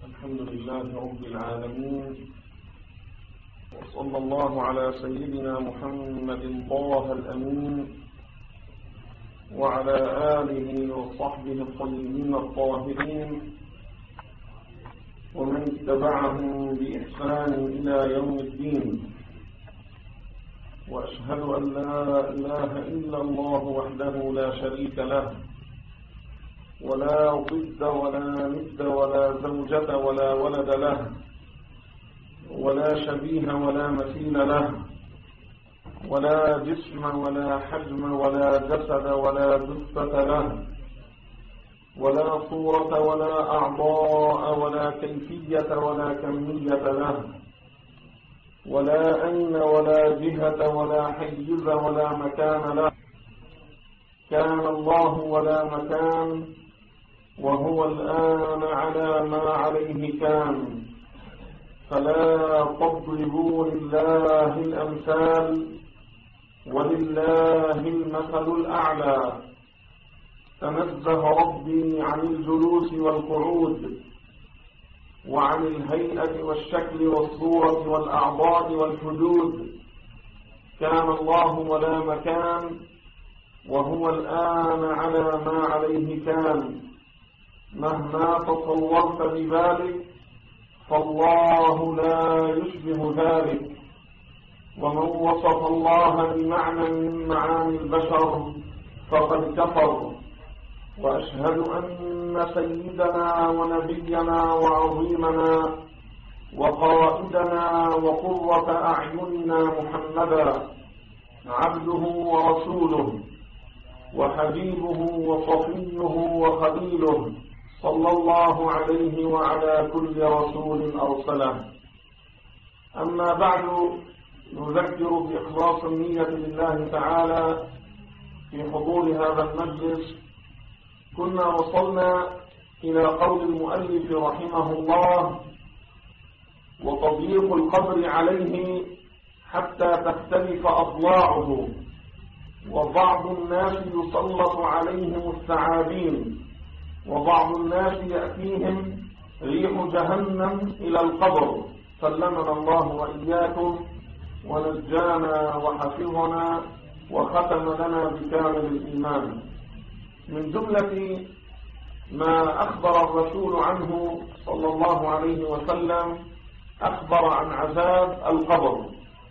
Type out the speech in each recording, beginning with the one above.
الحمد لله رب العالمين، وصلى الله على سيدنا محمد طه الأمين وعلى آله وصحبه الطيبين الطاهرين ومن اتبعهم بإحسان إلى يوم الدين. وأشهد أن لا إله إلا الله وحده لا شريك له، ولا ضد ولا ند ولا زوجة ولا ولد له، ولا شبيه ولا مثيل له، ولا جسم ولا حجم ولا جسد ولا جثة له، ولا صورة ولا أعضاء ولا كيفية ولا كمية له، ولا أين ولا جهة ولا حيز ولا مكان له. كان الله ولا مكان، وهو الآن على ما عليه كان. فلا تضربوا لله الأمثال، ولله المثل الأعلى. تنزه ربي عن الجلوس والقعود، وعن الهيئة والشكل والصورة والأعضاء والحدود. كان الله ولا مكان، وهو الآن على ما عليه كان. مهما تصورت بذلك فالله لا يشبه ذلك. ومن وصف الله بمعنى من معاني البشر فقد كفر. وأشهد أن سيدنا ونبينا وعظيمنا وقائدنا وقرة أعيننا محمدا عبده ورسوله وحبيبه وصفيه وخليله، صلى الله عليه وعلى كل رسول أرسله. أما بعد، نذكر بإخلاص النية لله تعالى في حضور هذا المجلس. كنا وصلنا إلى قول المؤلف رحمه الله: وتضييق القبر عليه حتى تختلف أضلاعه، وبعض الناس يسلط عليهم الثعابين، وبعض الناس يأتيهم ريح جهنم إلى القبر. سلمنا الله وإياكم ونجانا وحفظنا وختم لنا بكامل الإيمان. من جملة ما أخبر الرسول عنه صلى الله عليه وسلم، أخبر عن عذاب القبر،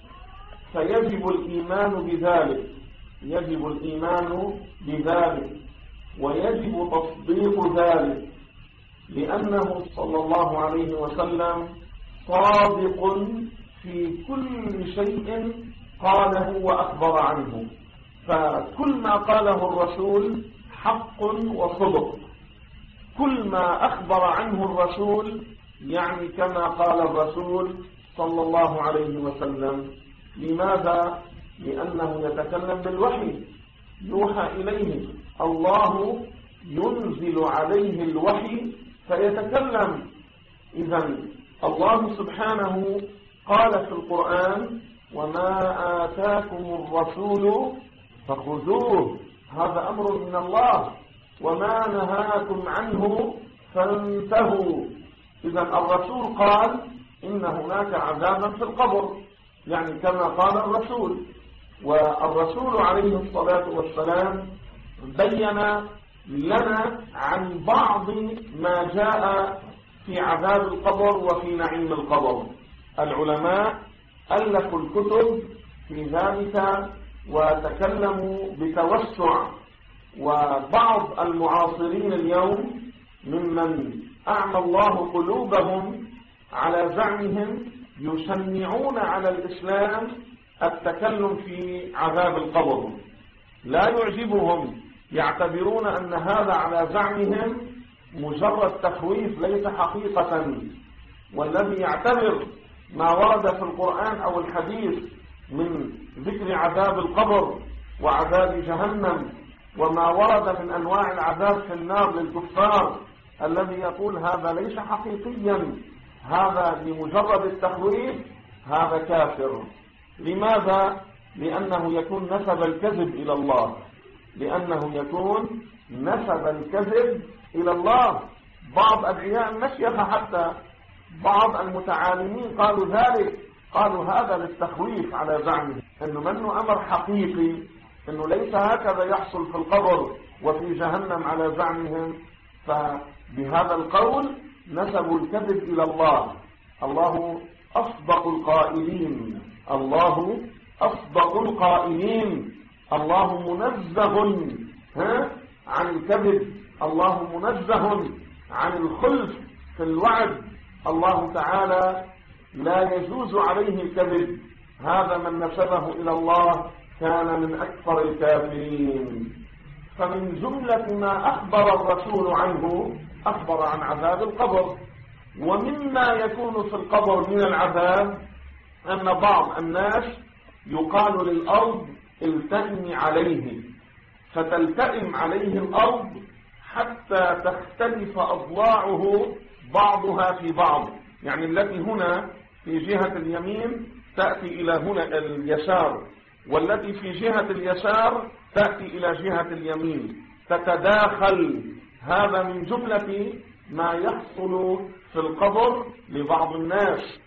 فيجب الإيمان بذلك، يجب الإيمان بذلك ويجب تصديق ذلك، لأنه صلى الله عليه وسلم صادق في كل شيء قاله وأخبر عنه. فكل ما قاله الرسول حق وصدق، كل ما أخبر عنه الرسول يعني كما قال الرسول صلى الله عليه وسلم. لماذا؟ لأنه يتكلم بالوحي، يوحى إليه، الله ينزل عليه الوحي فيتكلم. إذن الله سبحانه قال في القرآن: وما آتاكم الرسول فخذوه، هذا أمر من الله، وما نهاكم عنه فانتهوا. إذن الرسول قال إن هناك عذابا في القبر، يعني كما قال الرسول. والرسول عليه الصلاة والسلام بين لنا عن بعض ما جاء في عذاب القبر وفي نعيم القبر. العلماء ألفوا الكتب في ذلك وتكلموا بتوسع، وبعض المعاصرين اليوم ممن أعمى الله قلوبهم على زعمهم يشنعون على الإسلام التكلم في عذاب القبر، لا يعجبهم، يعتبرون أن هذا على زعمهم مجرد تخويف ليس حقيقة. والذي يعتبر ما ورد في القرآن أو الحديث من ذكر عذاب القبر وعذاب جهنم وما ورد من أنواع العذاب في النار للكفار، الذي يقول هذا ليس حقيقيا، هذا لمجرد التخويف، هذا كافر. لماذا؟ لأنه يكون نسب الكذب إلى الله، لأنه يكون نسب الكذب إلى الله. بعض أدعياء المشيخة حتى بعض المتعالمين قالوا ذلك، قالوا هذا للتخويف على زعمه أنه منه أمر حقيقي، أنه ليس هكذا يحصل في القبر وفي جهنم على زعمهم. فبهذا القول نسبوا الكذب إلى الله. الله أصدق القائلين، الله أصدق القائلين، الله منزه عن الكذب، الله منزه عن الخلف في الوعد، الله تعالى لا يجوز عليه الكذب. هذا من نسبه إلى الله كان من أكثر الكافرين. فمن جملة ما أخبر الرسول عنه أخبر عن عذاب القبر. ومما يكون في القبر من العذاب أن بعض الناس يقال للأرض التئمي عليه، فتلتئم عليه الأرض حتى تختلف أضلاعه بعضها في بعض، يعني التي هنا في جهة اليمين تأتي إلى هنا اليسار، والتي في جهة اليسار تأتي إلى جهة اليمين، تتداخل. هذا من جملة ما يحصل في القبر لبعض الناس.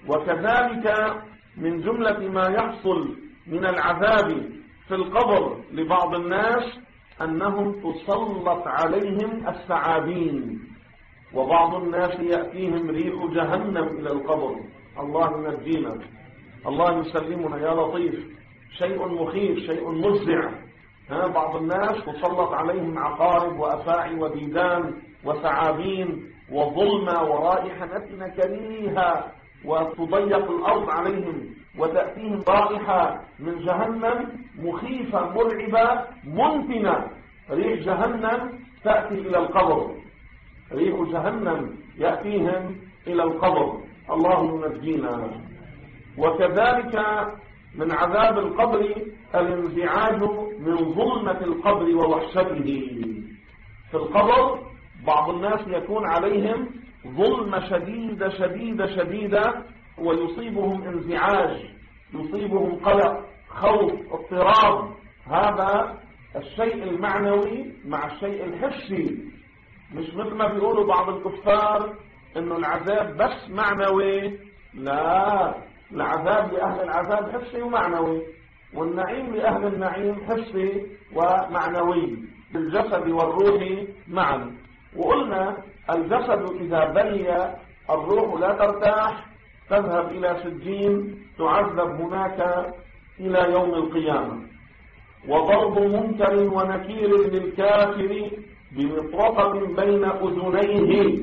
وكذلك من جملة ما يحصل من العذاب في القبر لبعض الناس أنهم تسلط عليهم الثعابين، وبعض الناس يأتيهم ريح جهنم إلى القبر. الله ينجينا، الله يسلمنا يا لطيف. شيء مخيف، شيء مفزع. بعض الناس تسلط عليهم عقارب وأفاعي وديدان وثعابين وظلمة ورائحة نتنة كريهة، وتضيق الأرض عليهم، وتأتيهم رائحة من جهنم مخيفة مرعبة منتنة. ريح جهنم تأتي إلى القبر، ريح جهنم يأتيهم إلى القبر. الله ينجينا. وكذلك من عذاب القبر الانزعاج من ظلمة القبر ووحشته. في القبر بعض الناس يكون عليهم ظلمة شديدة شديدة شديدة، ويصيبهم انزعاج، يصيبهم قلق، خوف، اضطراب. هذا الشيء المعنوي مع الشيء الحسي. مش مثل ما بيقولوا بعض الكفار انه العذاب بس معنوي. لا، العذاب لأهل العذاب حسي ومعنوي، والنعيم لأهل النعيم حسي ومعنوي، بالجسد والروح معا. وقلنا الجسد إذا بلي الروح لا ترتاح، تذهب إلى سجين تعذب هناك إلى يوم القيامة. وضرب منكر ونكير للكافر بمطرقة بين أذنيه.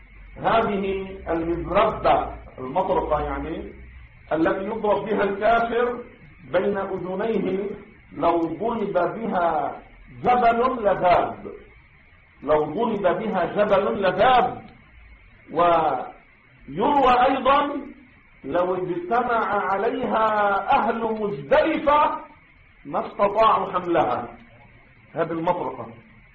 هذه المزربة، المطرقة يعني التي يضرب بها الكافر بين أذنيه، لو ضرب بها جبل لذاب، لو ضرب بها جبل لذاب. ويروى أيضا لو اجتمع عليها أهل مزدلفة ما استطاعوا حملها. هذه المطرقة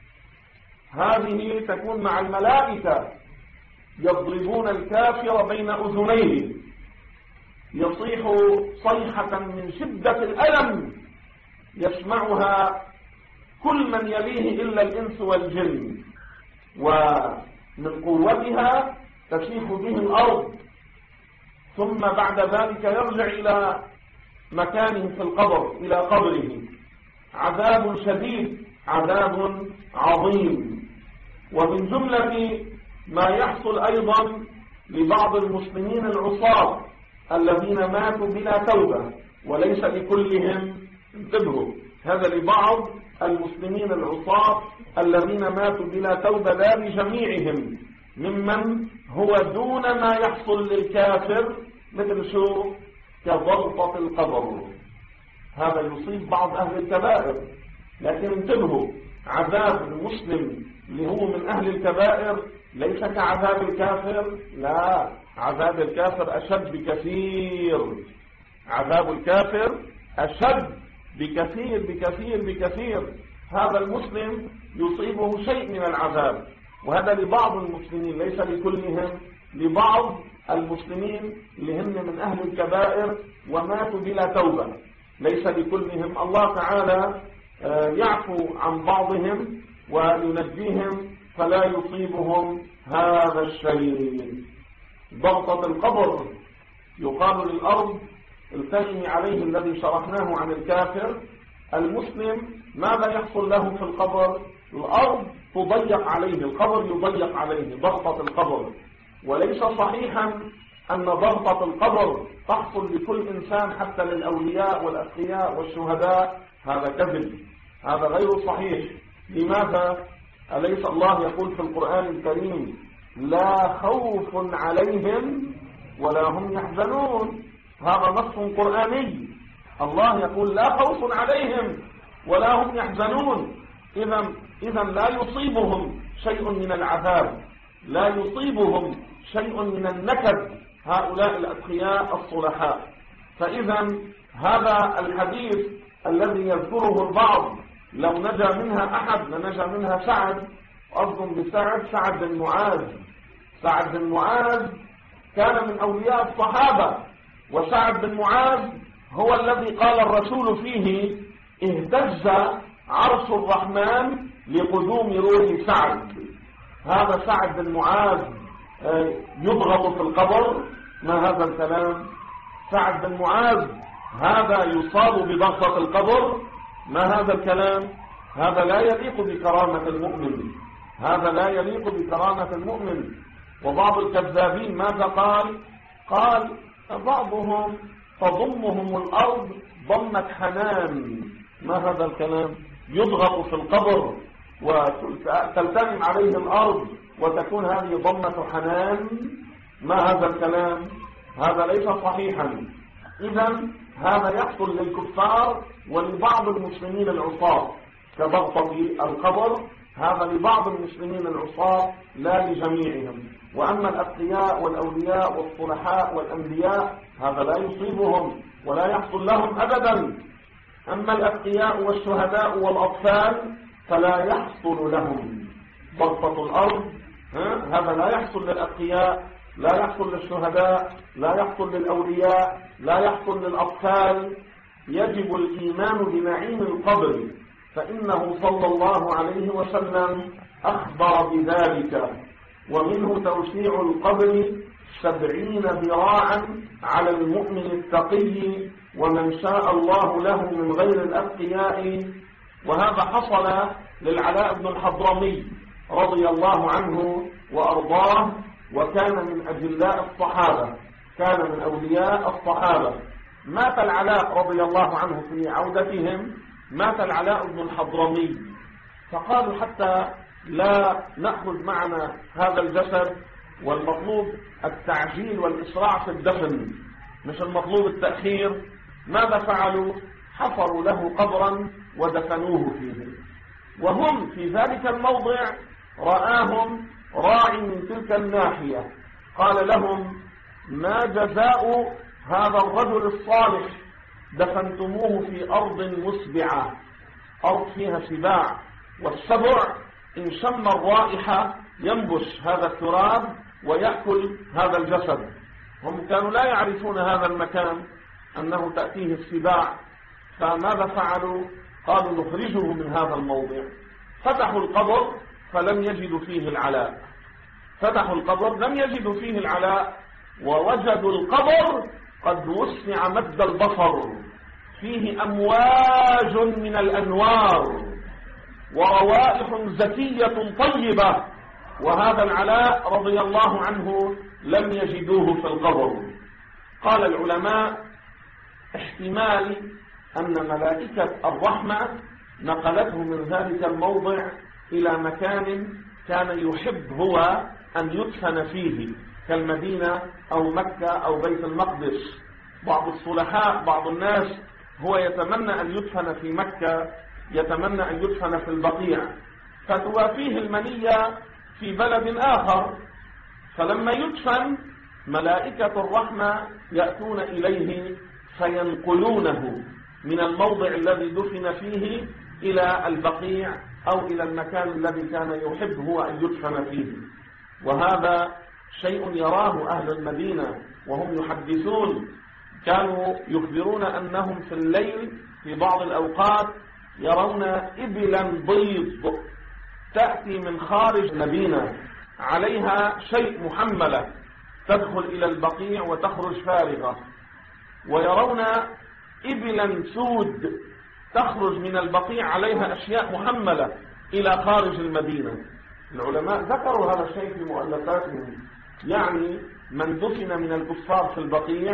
هذه تكون مع الملائكة يضربون الكافر بين أذنيه، يصيح صيحة من شدة الألم يسمعها كل من يليه إلا الإنس والجن، ومن قوتها تسيح به الأرض، ثم بعد ذلك يرجع إلى مكانه في القبر، إلى قبره. عذاب شديد، عذاب عظيم. ومن جملة ما يحصل أيضا لبعض المسلمين العصاة الذين ماتوا بلا توبة، وليس لكلهم، انتبهوا، هذا لبعض المسلمين العصاة الذين ماتوا بلا توبة، لا لجميعهم، ممن هو دون ما يحصل للكافر، مثل شو؟ كضغطة القبر. هذا يصيب بعض أهل الكبائر. لكن انتبهوا، عذاب المسلم اللي هو من أهل الكبائر ليس كعذاب الكافر. لا، عذاب الكافر أشد بكثير، عذاب الكافر أشد بكثير بكثير بكثير. هذا المسلم يصيبه شيء من العذاب، وهذا لبعض المسلمين ليس لكلهم، لبعض المسلمين اللي هم من أهل الكبائر وماتوا بلا توبة، ليس لكلهم. الله تعالى يعفو عن بعضهم وينجيهم فلا يصيبهم هذا الشيء. ضغطة القبر يقال للأرض التئمي عليه الذي شرحناه عن الكافر. المسلم ماذا يحصل له في القبر؟ الأرض تضيق عليه، القبر يضيق عليه، ضغطة القبر. وليس صحيحا أن ضغطة القبر تحصل لكل إنسان حتى للأولياء والأتقياء والشهداء، هذا كذب، هذا غير صحيح. لماذا؟ أليس الله يقول في القرآن الكريم لا خوف عليهم ولا هم يحزنون؟ هذا نص قرآني، الله يقول لا خوف عليهم ولا هم يحزنون. إذا لا يصيبهم شيء من العذاب، لا يصيبهم شيء من النكد هؤلاء الأتقياء الصلحاء. فإذا هذا الحديث الذي يذكره البعض لو نجا منها أحد لنجا منها سعد، أظن بسعد سعد بن معاذ. سعد بن معاذ كان من أولياء الصحابة، وسعد بن معاذ هو الذي قال الرسول فيه اهتز عرش الرحمن لقدوم روح سعد. هذا سعد بن معاذ يضغط في القبر، ما هذا الكلام؟ سعد بن معاذ هذا يصاب بضغطة القبر، ما هذا الكلام؟ هذا لا يليق بكرامة المؤمن، هذا لا يليق بكرامة المؤمن. وبعض الكذابين ماذا قال بعضهم تضمهم الأرض ضمة حنان، ما هذا الكلام؟ يضغط في القبر وتلتئم عليه الأرض وتكون هذه ضمة حنان، ما هذا الكلام؟ هذا ليس صحيحا. إذن هذا يحصل للكفار ولبعض المسلمين العصاة كضغطة القبر، هذا لبعض المسلمين العصاة لا لجميعهم. وأما الأتقياء والأولياء والصلحاء والأنبياء هذا لا يصيبهم ولا يحصل لهم أبدا. أما الأتقياء والشهداء والأطفال فلا يحصل لهم ضغطة الأرض، هذا لا يحصل للأتقياء، لا يحصل للشهداء، لا يحصل للأولياء، لا يحصل للأطفال. يجب الإيمان بنعيم القبر، فإنه صلى الله عليه وسلم أخبر بذلك. ومنه توسيع القبر 70 ذراعا على المؤمن التقي ومن شاء الله له من غير الأتقياء. وهذا حصل للعلاء بن الحضرمي رضي الله عنه وأرضاه، وكان من أجلاء الصحابة، كان من أولياء الصحابة. مات العلاء رضي الله عنه في عودتهم، مات العلاء بن الحضرمي، فقالوا حتى لا نأخذ معنا هذا الجسد، والمطلوب التعجيل والإسراع في الدفن مش المطلوب التأخير. ماذا فعلوا؟ حفروا له قبرا ودفنوه فيه. وهم في ذلك الموضع رآهم راعي من تلك الناحية، قال لهم ما جزاء هذا الرجل الصالح دفنتموه في أرض مسبعة، أرض فيها سباع، والسبع إن شم الرائحة ينبش هذا التراب ويأكل هذا الجسد. هم كانوا لا يعرفون هذا المكان أنه تأتيه السباع، فماذا فعلوا؟ قالوا نخرجه من هذا الموضع. فتحوا القبر فلم يجدوا فيه العلاء، فتحوا القبر لم يجدوا فيه العلاء، ووجدوا القبر قد وسع مد البصر، فيه أمواج من الأنوار وروائح زكية طيبة، وهذا العلاء رضي الله عنه لم يجدوه في القبر. قال العلماء احتمال أن ملائكة الرحمة نقلته من ذلك الموضع إلى مكان كان يحب هو أن يدفن فيه كالمدينة أو مكة أو بيت المقدس. بعض الصلحاء، بعض الناس هو يتمنى أن يدفن في مكة، يتمنى أن يدفن في البقيع، فتوافيه المنية في بلد آخر، فلما يدفن ملائكة الرحمة يأتون إليه فينقلونه من الموضع الذي دفن فيه إلى البقيع أو إلى المكان الذي كان يحب هو أن يدفن فيه. وهذا شيء يراه أهل المدينة وهم يحدثون، كانوا يخبرون أنهم في الليل في بعض الأوقات يرون إبلا بيض تأتي من خارج المدينة عليها شيء محملة تدخل إلى البقيع وتخرج فارغة، ويرون إبلا سود تخرج من البقيع عليها أشياء محملة إلى خارج المدينة. العلماء ذكروا هذا الشيء في مؤلفاتهم، يعني من دفن من الكفار في البقيع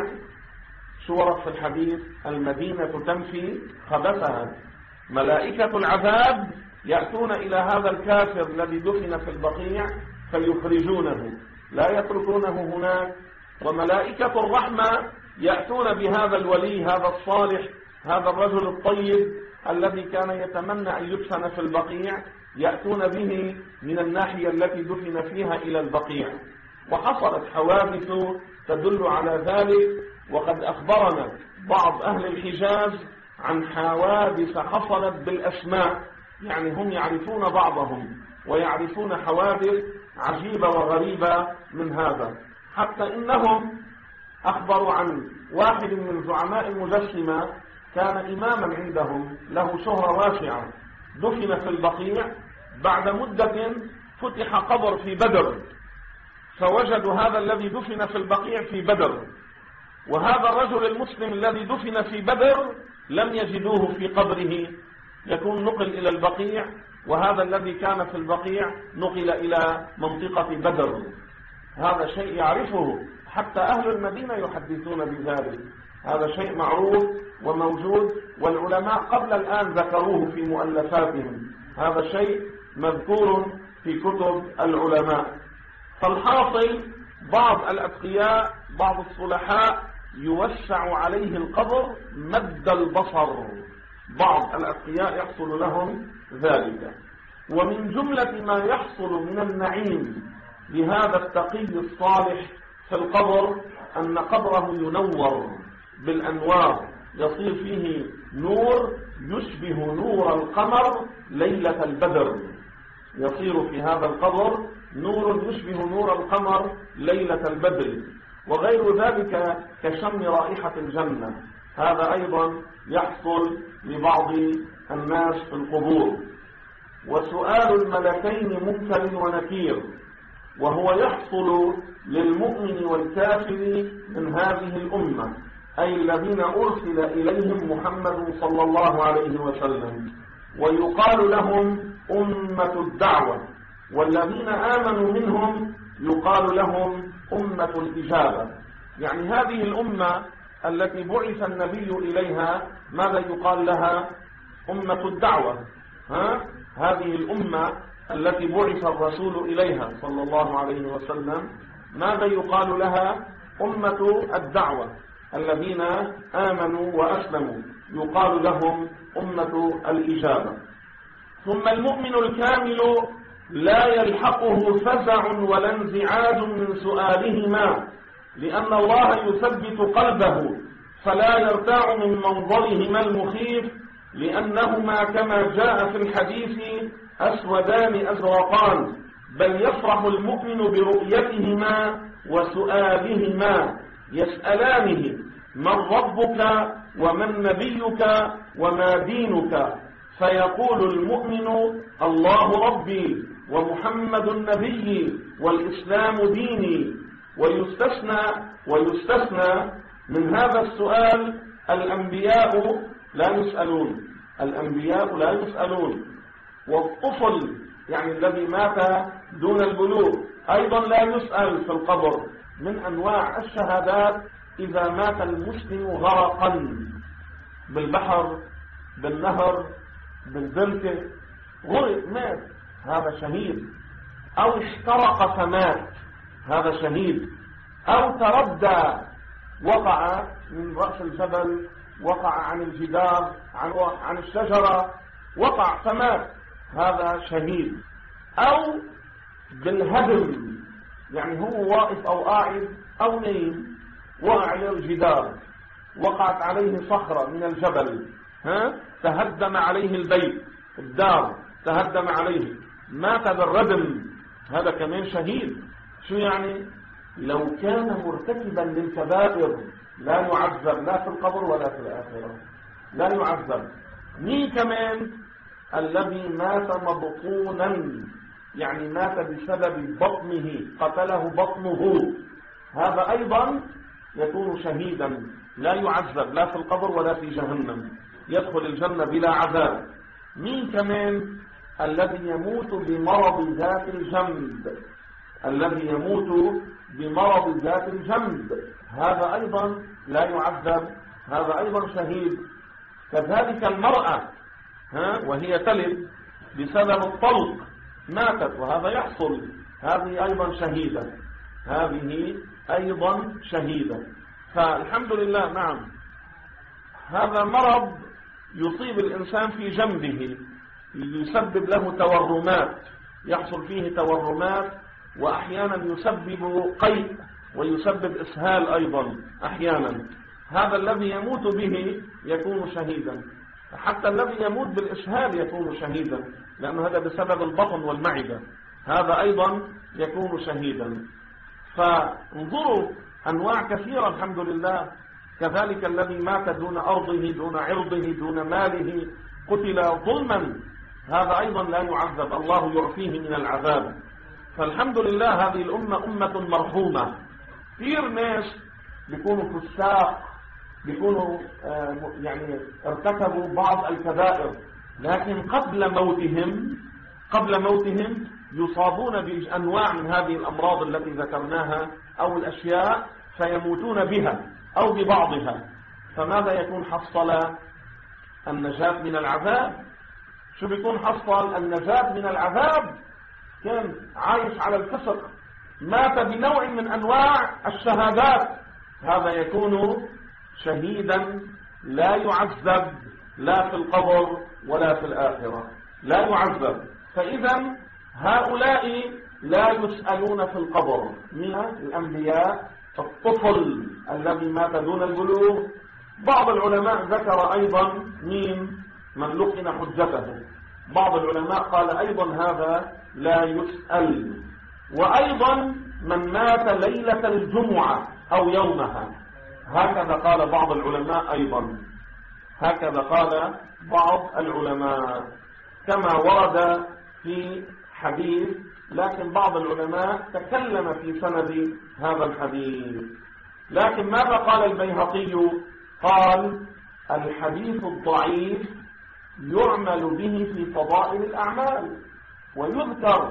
شو ورد في الحديث؟ المدينة تنفي خبثها. ملائكة العذاب يأتون إلى هذا الكافر الذي دفن في البقيع فيخرجونه، لا يتركونه هناك. وملائكة الرحمة يأتون بهذا الولي، هذا الصالح، هذا الرجل الطيب الذي كان يتمنى أن يدفن في البقيع، يأتون به من الناحية التي دفن فيها إلى البقيع. وحصلت حوادث تدل على ذلك، وقد أخبرنا بعض أهل الحجاز عن حوادث حصلت بالأسماء، يعني هم يعرفون بعضهم ويعرفون حوادث عجيبة وغريبة من هذا. حتى إنهم أخبروا عن واحد من زعماء المجسمة كان إماما عندهم له شهرة واسعة، دفن في البقيع، بعد مدة فتح قبر في بدر، فوجدوا هذا الذي دفن في البقيع في بدر، وهذا الرجل المسلم الذي دفن في بدر لم يجدوه في قبره، يكون نقل إلى البقيع، وهذا الذي كان في البقيع نقل إلى منطقة بدر. هذا شيء يعرفه حتى أهل المدينة يحدثون بذلك، هذا شيء معروف وموجود، والعلماء قبل الآن ذكروه في مؤلفاتهم، هذا شيء مذكور في كتب العلماء. فالحاصل بعض الأتقياء بعض الصلحاء يوسع عليه القبر مد البصر، بعض الأتقياء يحصل لهم ذلك. ومن جملة ما يحصل من النعيم لهذا التقي الصالح في القبر أن قبره ينور بالأنوار، يصير فيه نور يشبه نور القمر ليلة البدر، يصير في هذا القبر نور يشبه نور القمر ليلة البدر، وغير ذلك كشم رائحة الجنة. هذا أيضا يحصل لبعض الناس في القبور. وسؤال الملكين منكر ونكير، وهو يحصل للمؤمن والكافر من هذه الأمة، أي الذين أرسل إليهم محمد صلى الله عليه وسلم، ويقال لهم أمة الدعوة، والذين آمنوا منهم يقال لهم أمة الإجابة. يعني هذه الأمة التي بعث النبي إليها ماذا يقال لها؟ أمة الدعوة. هذه الأمة التي بعث الرسول إليها صلى الله عليه وسلم ماذا يقال لها؟ أمة الدعوة. الذين آمنوا وأسلموا يقال لهم أمة الإجابة. ثم المؤمن الكامل لا يلحقه فزع ولا انزعاج من سؤالهما، لأن الله يثبت قلبه فلا يرتاع من منظرهما المخيف، لأنهما كما جاء في الحديث أسودان أزرقان، بل يفرح المؤمن برؤيتهما وسؤالهما، يسألانه من ربك ومن نبيك وما دينك، فيقول المؤمن الله ربي ومحمد نبيي والإسلام ديني. ويستثنى من هذا السؤال الأنبياء لا يسألون، الأنبياء لا يسألون، والطفل يعني الذي مات دون البلوغ أيضا لا يسأل في القبر. من أنواع الشهادات إذا مات المسلم غرقا بالبحر بالنهر بالزلكة، غرق مات، هذا شهيد. أو احترق فمات، هذا شهيد. أو تردى، وقع من رأس الجبل، وقع عن الجدار، عن الشجرة، وقع فمات، هذا شهيد. أو بالهدم، يعني هو واقف أو قاعد أو نايم، وقع على الجدار، وقعت عليه صخرة من الجبل، تهدم عليه البيت، الدار تهدم عليه، مات بالردم، هذا كمان شهيد. شو يعني؟ لو كان مرتكبا للكبائر لا يعذب لا في القبر ولا في الآخرة، لا يعذب. مين كمان؟ الذي مات مبطونا، يعني مات بسبب بطنه، قتله بطنه، هذا أيضا يكون شهيدا لا يعذب لا في القبر ولا في جهنم، يدخل الجنة بلا عذاب. مين كمان؟ الذي يموت بمرض ذات الجنب، الذي يموت بمرض ذات الجنب، هذا أيضا لا يعذب، هذا أيضا شهيد. كذلك المرأة وهي تلد بسبب الطلق ماتت، وهذا يحصل، هذه أيضا شهيدة، هذه أيضا شهيدة. فالحمد لله. نعم، هذا مرض يصيب الإنسان في جنبه، يسبب له تورمات، يحصل فيه تورمات، وأحيانا يسبب قيء ويسبب إسهال أيضا أحيانا. هذا الذي يموت به يكون شهيدا، حتى الذي يموت بالإسهال يكون شهيدا، لأن هذا بسبب البطن والمعدة، هذا أيضا يكون شهيدا. فانظروا أنواع كثيرة الحمد لله. كذلك الذي مات دون أرضه، دون عرضه، دون ماله، قتل ظلما، هذا أيضا لا يعذب، الله يعفيه من العذاب. فالحمد لله هذه الأمة أمة مرحومة. كثير ناس بيكونوا فساق، بيكونوا يعني ارتكبوا بعض الكبائر، لكن قبل موتهم يصابون بأنواع من هذه الأمراض التي ذكرناها أو الأشياء، فيموتون بها أو ببعضها. فماذا يكون حصل؟ النجاة من العذاب. شو بيكون حصل؟ النجاة من العذاب. كان عايش على الفسق، مات بنوع من أنواع الشهادات، هذا يكون شهيدا لا يعذب لا في القبر ولا في الآخرة، لا يعذب. فإذا هؤلاء لا يسألون في القبر. من الأنبياء الطفل الذي مات دون البلوغ. بعض العلماء ذكر أيضا من لقن حجته، بعض العلماء قال أيضا هذا لا يسأل. وأيضا من مات ليلة الجمعة أو يومها، هكذا قال بعض العلماء أيضا، هكذا قال بعض العلماء كما ورد في حديث، لكن بعض العلماء تكلم في سند هذا الحديث. لكن ماذا قال البيهقي؟ قال الحديث الضعيف يعمل به في فضائل الأعمال، ويذكر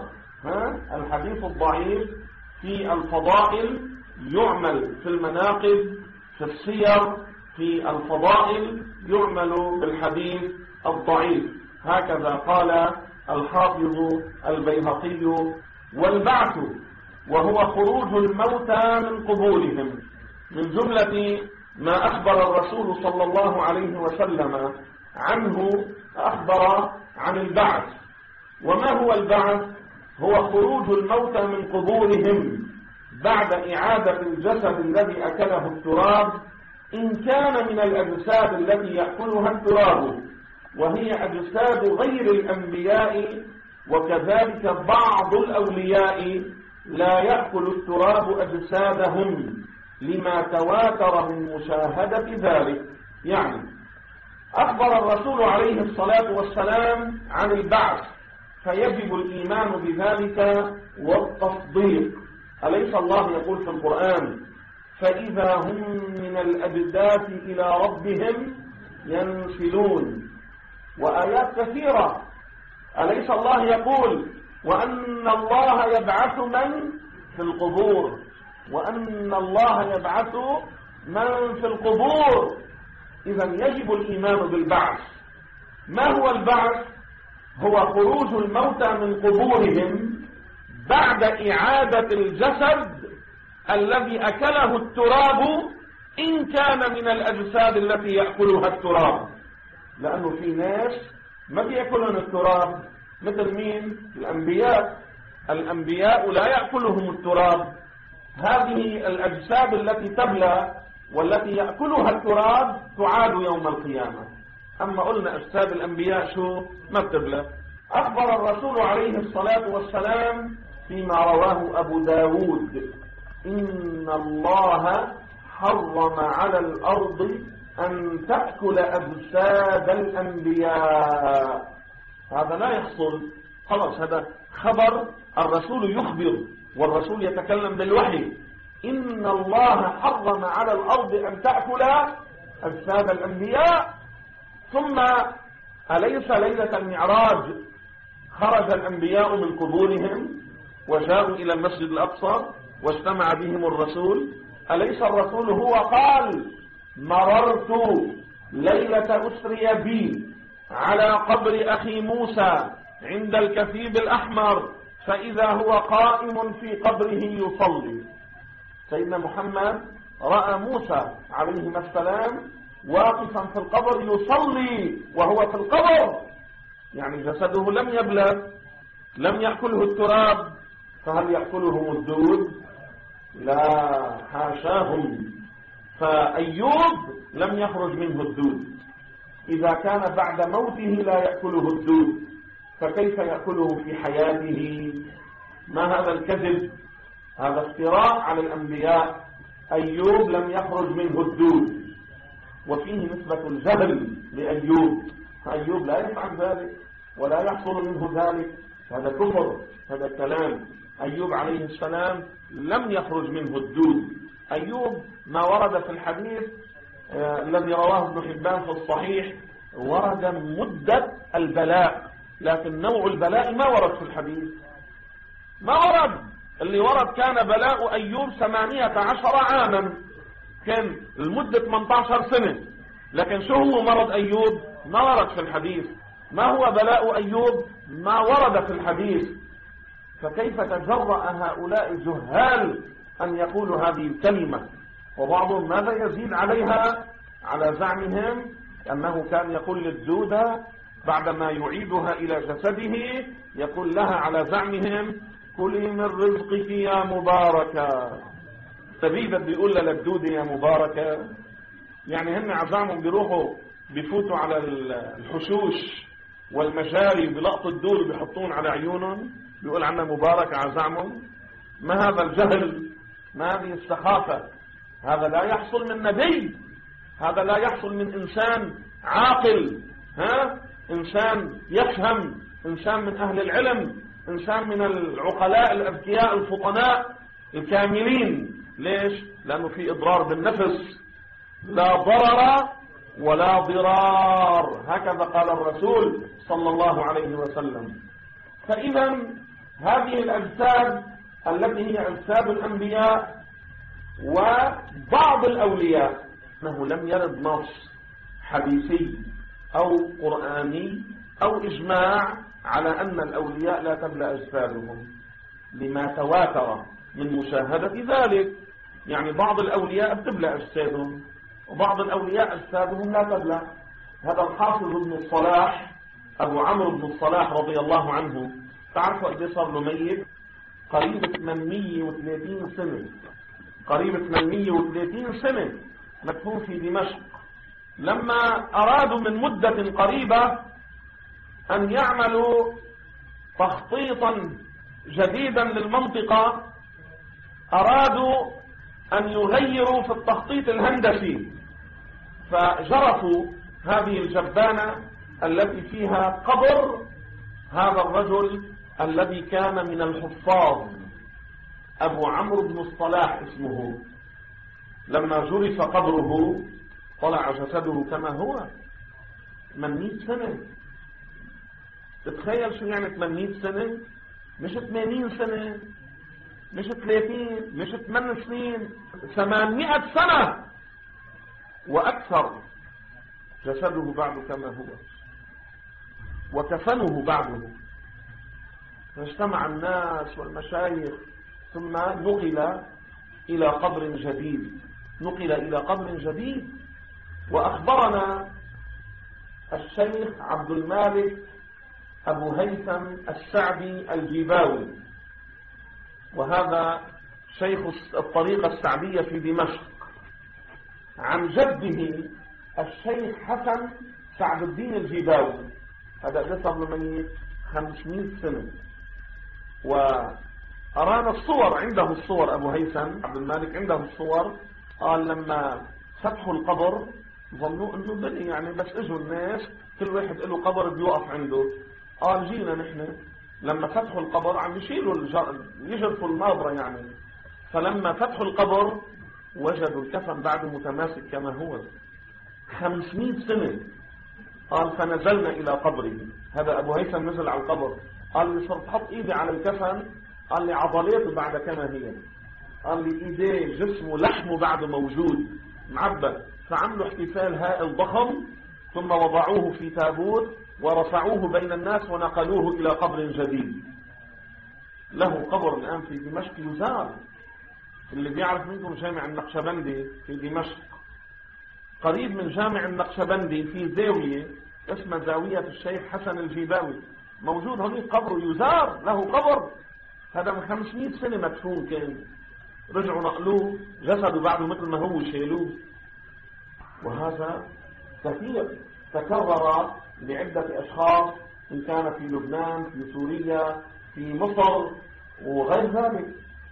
الحديث الضعيف في الفضائل، يعمل في المناقب، في السير، في الفضائل يعمل بالحديث الضعيف. هكذا قال الحافظ البيهقي. والبعث وهو خروج الموتى من قبورهم، من جملة ما أخبر الرسول صلى الله عليه وسلم عنه، أخبر عن البعث. وما هو البعث؟ هو خروج الموتى من قبورهم بعد إعادة الجسد الذي أكله التراب، إن كان من الأجساد التي يأكلها التراب، وهي أجساد غير الأنبياء، وكذلك بعض الأولياء لا يأكل التراب أجسادهم لما تواتر من مشاهدة ذلك. يعني أخبر الرسول عليه الصلاة والسلام عن البعث، فيجب الإيمان بذلك والتصديق. أليس الله يقول في القرآن فإذا هم من الأجداث إلى ربهم ينسلون؟ وآيات كثيرة. أليس الله يقول وأن الله يبعث من في القبور، وأن الله يبعث من في القبور؟ إذن يجب الإيمان بالبعث. ما هو البعث؟ هو خروج الموتى من قبورهم بعد إعادة الجسد الذي أكله التراب، إن كان من الأجساد التي يأكلها التراب. لأنه في ناس ما بيأكلون التراب، مثل مين؟ الأنبياء. الأنبياء لا يأكلهم التراب. هذه الأجساد التي تبلى والتي يأكلها التراب تعاد يوم القيامة. أما قلنا أجساد الأنبياء شو؟ ما بتبلى. أخبر الرسول عليه الصلاة والسلام فيما رواه أبو داود إن الله حرم على الأرض أن تأكل أجساد الأنبياء. هذا لا يحصل. خلاص هذا خبر، الرسول يخبر والرسول يتكلم بالوحي. إن الله حرم على الأرض أن تأكل أجساد الأنبياء. ثم أليس ليلة المعراج خرج الأنبياء من قبورهم وجاءوا إلى المسجد الأقصى واجتمع بهم الرسول؟ أليس الرسول هو قال مررت ليلة أسري بي على قبر أخي موسى عند الكثيب الأحمر فإذا هو قائم في قبره يصلي. سيدنا محمد رأى موسى عليه السلام واقفا في القبر يصلي وهو في القبر، يعني جسده لم يبلغ، لم يأكله التراب، فهل يأكلهم الدود؟ لا حاشاهم. فأيوب لم يخرج منه الدود، إذا كان بعد موته لا يأكله الدود فكيف يأكله في حياته؟ ما هذا الكذب؟ هذا افتراء على الأنبياء. أيوب لم يخرج منه الدود، وفيه نسبة الجهل لأيوب. أيوب لا يفعل ذلك ولا يحصل منه ذلك، هذا كفر، هذا كلام. أيوب عليه السلام لم يخرج منه الدود. أيوب ما ورد في الحديث الذي رواه ابن حبان في الصحيح ورد مدة البلاء، لكن نوع البلاء ما ورد في الحديث، ما ورد. اللي ورد كان بلاء أيوب 18 عاما، كان المدة 18 سنة، لكن شو هو مرض أيوب ما ورد في الحديث. ما هو بلاء أيوب ما ورد في الحديث. فكيف تجرأ هؤلاء الجهال أن يقولوا هذه الكلمة؟ وبعضهم ماذا يزيد عليها؟ على زعمهم أنه كان يقول للدودة بعدما يعيدها إلى جسده يقول لها على زعمهم كلي من رزقك يا مباركة. تبيبت بيقول للدودة يا مباركة، يعني هن عزامهم بيروحوا بيفوتوا على الحشوش والمجاري بلقطوا الدود وبيحطون على عيونهم بيقول عنا مباركة عزامهم. ما هذا الجهل؟ ما هذه السخافة؟ هذا لا يحصل من نبي، هذا لا يحصل من إنسان عاقل، إنسان يفهم، إنسان من أهل العلم، إنسان من العقلاء الأذكياء الفطناء الكاملين. ليش؟ لأنه في إضرار بالنفس، لا ضرر ولا ضرار، هكذا قال الرسول صلى الله عليه وسلم. فإذا هذه الأجساد التي هي أجساد الأنبياء وبعض الأولياء، أنه لم يرد نص حديثي أو قرآني أو إجماع على أن الأولياء لا تبلى أجسادهم لما تواتر من مشاهدة ذلك. يعني بعض الأولياء بتبلى أجسادهم وبعض الأولياء أجسادهم لا تبلى. هذا الحافظ ابن الصلاح أبو عمرو بن الصلاح رضي الله عنه، تعرفوا قد صار له ميت؟ قريب 830 سنة، قريب 830 سنة مدفون في دمشق. لما أرادوا من مدة قريبة أن يعملوا تخطيطا جديدا للمنطقة، أرادوا أن يغيروا في التخطيط الهندسي، فجرفوا هذه الجبانة التي فيها قبر هذا الرجل الذي كان من الحفاظ أبو عمرو بن الصلاح اسمه. لما جرف قبره طلع جسده كما هو 800 سنة. تتخيل شو يعني 800 سنة؟ مش 80 سنة، مش 30، مش 8 سنين، 800 سنة وأكثر. جسده بعد كما هو وكفنه بعده. فاجتمع الناس والمشايخ ثم نقل إلى قبر جديد، نقل إلى قبر جديد. وأخبرنا الشيخ عبد المالك أبو هيثم السعدي الجيباوي، وهذا شيخ الطريقة السعدية في دمشق، عن جده الشيخ حسن سعد الدين الجيباوي. هذا قصر له 500 سنة. وأرانا الصور، عنده الصور، أبو هيثم عبد المالك عنده الصور. قال لما فتحوا القبر ظنوا انه بني، يعني بس اجوا الناس كل واحد له قبر بيوقف عنده. قال جينا نحن لما فتحوا القبر عم يشيلوا يجرفوا الماضرة يعني، فلما فتحوا القبر وجدوا الكفن بعد متماسك كما هو 500 سنة. قال فنزلنا إلى قبره، هذا أبو هيثم نزل على القبر، قال لي صرت حط إيدي على الكفن، قال لي عضليته بعد كما هي، قال لي إيديه جسمه لحمه بعد موجود معبى. فعملوا احتفال هائل ضخم، ثم وضعوه في تابوت ورفعوه بين الناس ونقلوه إلى قبر جديد. له قبر الآن في دمشق يزار. اللي بيعرف منكم جامع النقشبندي في دمشق، قريب من جامع النقشبندي في زاوية اسمها زاوية الشيخ حسن الجيباوي، موجود هناك قبر يزار، له قبر. هذا من 500 سنة مدفون كان، رجعوا نقلوه جسده بعده مثل ما هو شيلوه. وهذا كثير تكرر لعدة أشخاص، إن كان في لبنان، في سوريا، في مصر وغير ذلك.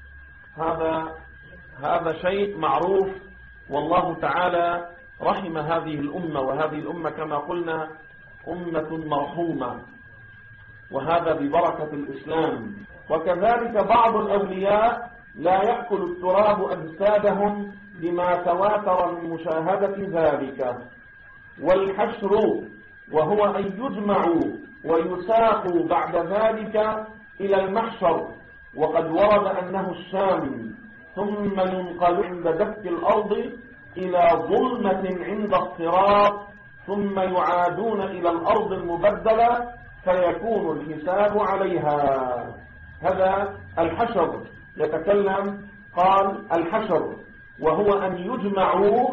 هذا شيء معروف. والله تعالى رحم هذه الأمة، وهذه الأمة كما قلنا أمة مرحومة، وهذا ببركة الإسلام. وكذلك بعض الأولياء لا يأكل التراب أجسادهم لما تواتر من مشاهدة ذلك. والحشر وهو أن يجمعوا ويساقوا بعد ذلك إلى المحشر، وقد ورد أنه الشام، ثم ينقل عند دك الأرض إلى ظلمة عند الصراط، ثم يعادون إلى الأرض المبدلة فيكون الحساب عليها. هذا الحشر يتكلم، قال الحشر وهو أن يجمعوا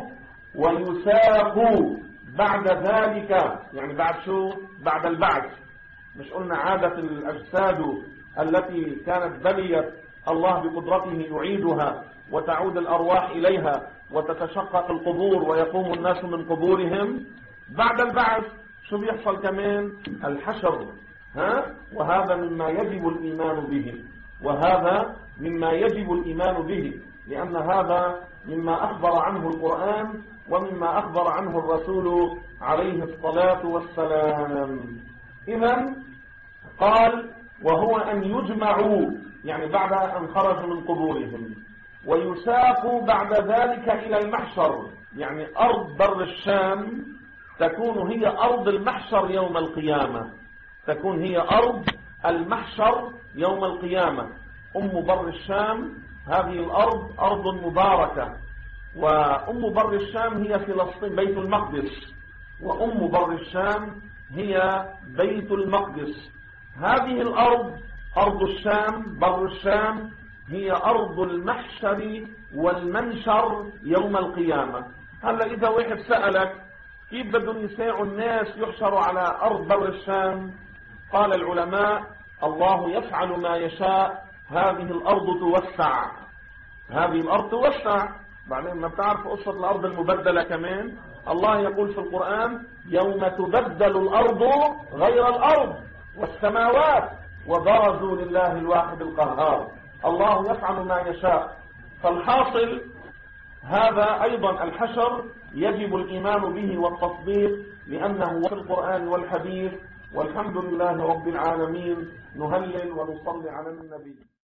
ويساقوا بعد ذلك، يعني بعد شو؟ بعد البعث. مش قلنا عادة الأجساد التي كانت بليت الله بقدرته يعيدها وتعود الأرواح إليها وتتشقق القبور ويقوم الناس من قبورهم؟ بعد البعث شو بيحصل كمان؟ الحشر. وهذا مما يجب الإيمان به، وهذا مما يجب الإيمان به، لأن هذا مما أخبر عنه القرآن ومما أخبر عنه الرسول عليه الصلاة والسلام. إذن قال وهو أن يجمعوا، يعني بعد أن خرجوا من قبورهم، ويساقوا بعد ذلك إلى المحشر، يعني أرض بر الشام تكون هي أرض المحشر يوم القيامة، تكون هي أرض المحشر يوم القيامة. أم بر الشام هذه الأرض أرض مباركة، وأم بر الشام هي فلسطين بيت المقدس، وأم بر الشام هي بيت المقدس. هذه الأرض أرض الشام بر الشام هي أرض المحشر والمنشر يوم القيامة. هلا إذا واحد سألك كيف بدهم يساعوا الناس يحشروا على أرض بر الشام، قال العلماء الله يفعل ما يشاء، هذه الأرض توسع، هذه الأرض توسع. بعدين ما بتعرف قصة الأرض المبدلة كمان، الله يقول في القرآن يوم تبدل الأرض غير الأرض والسماوات وبرزوا لله الواحد القهار. الله يفعل ما يشاء. فالحاصل هذا أيضا الحشر يجب الإيمان به والتصديق، لأنه في القرآن والحديث. والحمد لله رب العالمين. نهلل ونصلي على النبي.